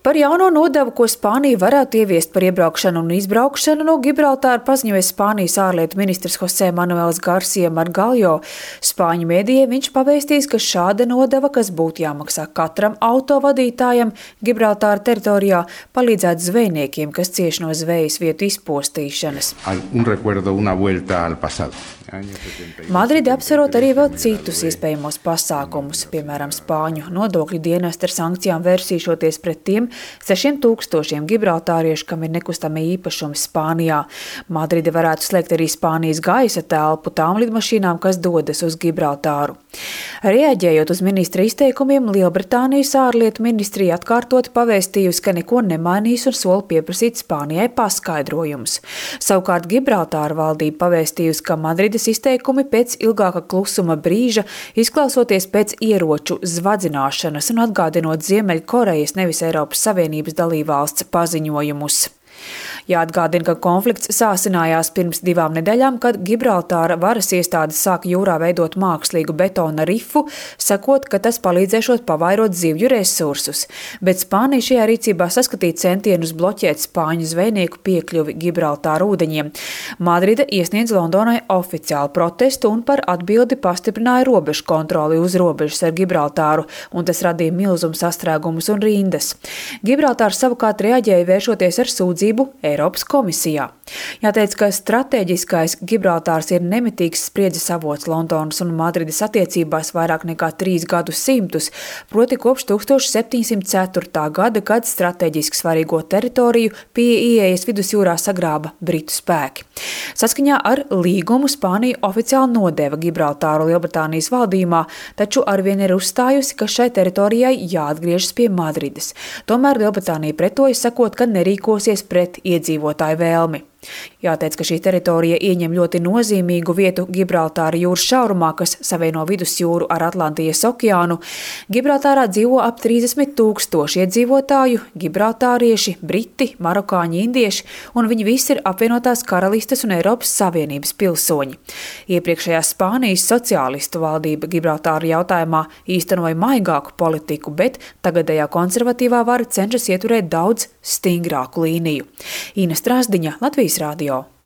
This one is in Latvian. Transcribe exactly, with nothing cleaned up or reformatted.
Par jauno nodevu, ko Spānija varētu ieviest par iebraukšanu un izbraukšanu no Gibraltāra, paziņoja Spānijas ārlietu ministrs José Manuels García Margallo. Spāņu mēdījiem viņš pavēstījis, ka šāda nodeva, kas būtu jāmaksā katram autovadītājam Gibraltāra teritorijā, palīdzētu zvejniekiem, kas cieš no zvejas vietu izpostīšanas. Madride apsverot arī vēl citus iespējamos pasākumus, piemēram, Spāņu nodokļu dienesti ar sankcijām vērsīšoties pret tiem sešiem tūkstošiem gibraltāriešu, kam ir nekustamie īpašumi Spānijā. Madride varētu slēgt arī Spānijas gaisa telpu tām lidmašīnām, kas dodas uz Gibraltāru. Reaģējot uz ministra izteikumiem, Lielbritānijas ārlietu ministrija atkārtot pavēstījusi, ka neko nemainīs un sola pieprasīt Spānijai paskaidrojumus. Savukārt Gibraltāra valdība pavēstījusi, ka Madrides izteikumi pēc ilgāka klusuma brīža izklausoties pēc ieroču zvadzināšanas un atgādinot Ziemeļkorejas, nevis Eiropas Savienības dalībvalsts paziņojumus. Jāatgādina, ka konflikts sāsinājās pirms divām nedēļām, kad Gibraltāra varas iestādes sāka jūrā veidot mākslīgu betona rifu, sakot, ka tas palīdzēšot pavairot zivju resursus. Bet Spānija šajā rīcībā saskatīja centienus bloķēt spāņu zvejnieku piekļuvi Gibraltāra ūdeņiem. Madride iesniedz Londonai oficiālu protestu un par atbildi pastiprināja robežu kontroli uz robežas ar Gibraltāru, un tas radīja milzumu sastrēgumus un rindas. Gibraltārs savukārt reaģēja vēršoties ar sūdzību Eiropas komisijā. Jāteic, ka stratēģiskais Gibraltārs ir nemitīgs spriedzes avots Londonas un Madrides attiecībās vairāk nekā trīs gadu simtus, proti kopš tūkstoš septiņsimt ceturtā gada, kad stratēģiski svarīgo teritoriju pie ieejas vidusjūrā sagrāba britu spēki. Saskaņā ar līgumu Spānija oficiāli nodeva Gibraltāru Lielbritānijas valdījumā, taču arvien ir uzstājusi, ka šai teritorijai jāatgriežas pie Madrides. Tomēr Lielbritānija pretojas, sakot, ka nerīkosies pret iedzīvotāju vēlmi. Jāteic, ka šī teritorija ieņem ļoti nozīmīgu vietu Gibraltāra jūras šaurumā, kas savieno vidusjūru ar Atlantijas okeānu. Gibraltārā dzīvo ap trīsdesmit tūkstoši iedzīvotāju, gibraltārieši, briti, marokāņi, indieši, un viņi visi ir apvienotās karalistes un Eiropas Savienības pilsoņi. Iepriekšējā Spānijas sociālistu valdība Gibraltāra jautājumā īstenoja maigāku politiku, bet tagadējā konservatīvā vara cenšas ieturēt daudz stingrāku līniju. Ina Strasdiņa, Latvijas radio.